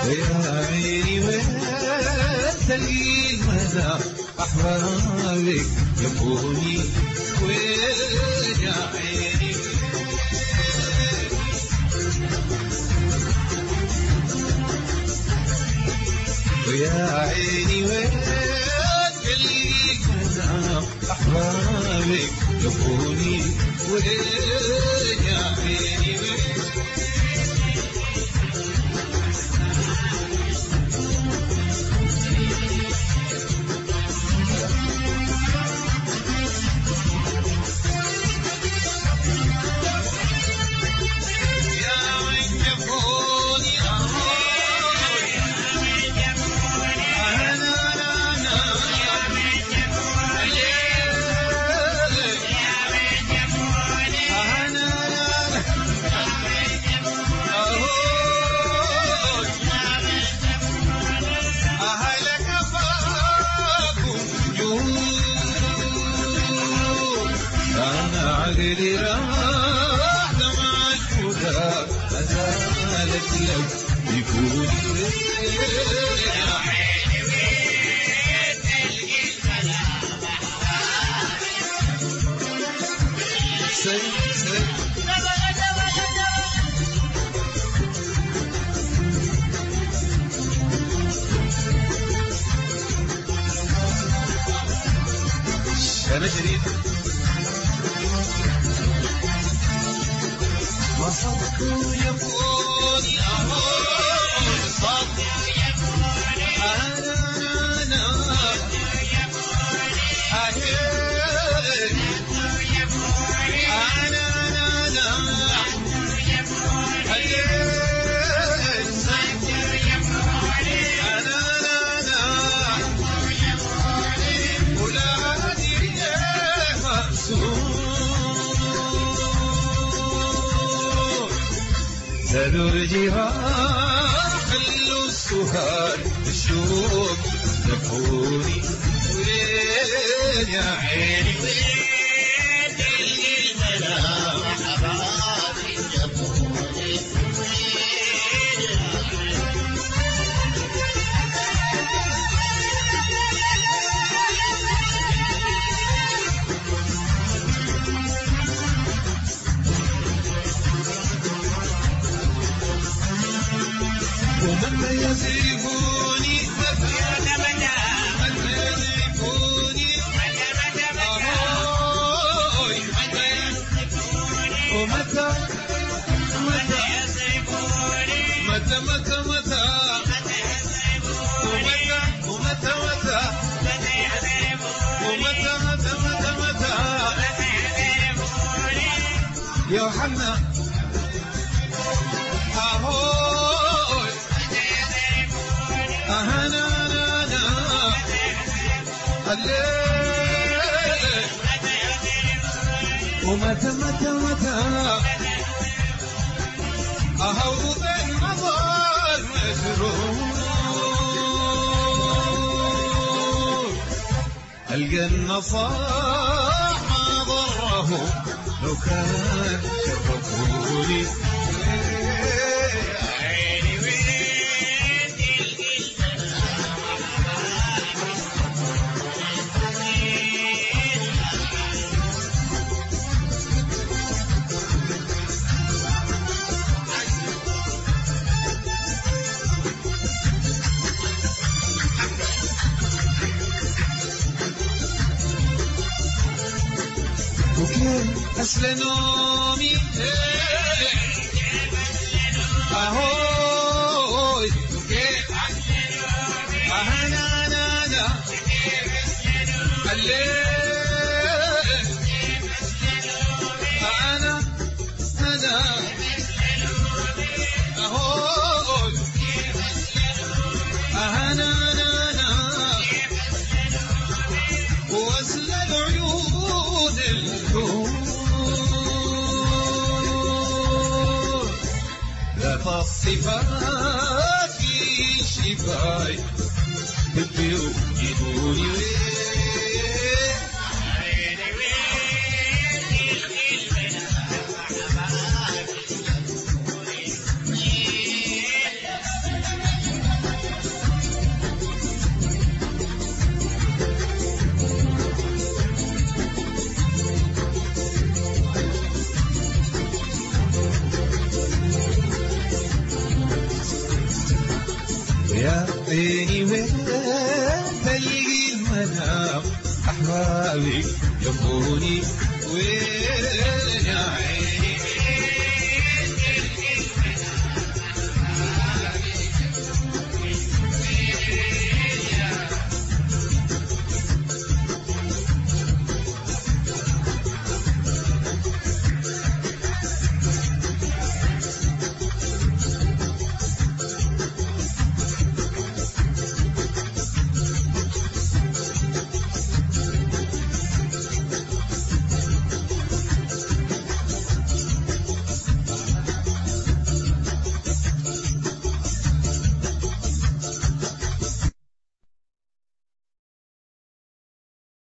ويا عيني وين تلقي المدى أحبابك يبوني وين يا عيني ويا عيني وين تلقي المدى أحبابك يبوني وين يا عيني وين عقلي راح دمع الفؤاد أزالت لو يكون يا عيني وين تلقي الكلام أنا شريف صدق يبغوني صدق يبغوني أنا زادوا الجراح خلوا السهاد الشوق دفوني وين يا عيني وين تلقي المنام أحبابي دفوني ومن يسيبوني متى يسيبوني ومتى يسيبوني متى متى متى ومتى متى ومتى متى متى متى يا حنا ومتى متى متى أهوض النظر مجروح ألقى النصاح ما ضرهم لو كان شرفوني أسل نومي أهوي أهنا الليل أنا أهوي أهنا وأسل العيون الكون الصفات في شفاي بالبيوت يدوني عيني وين بلغي المنام أحبابي يبوني وين يا عيني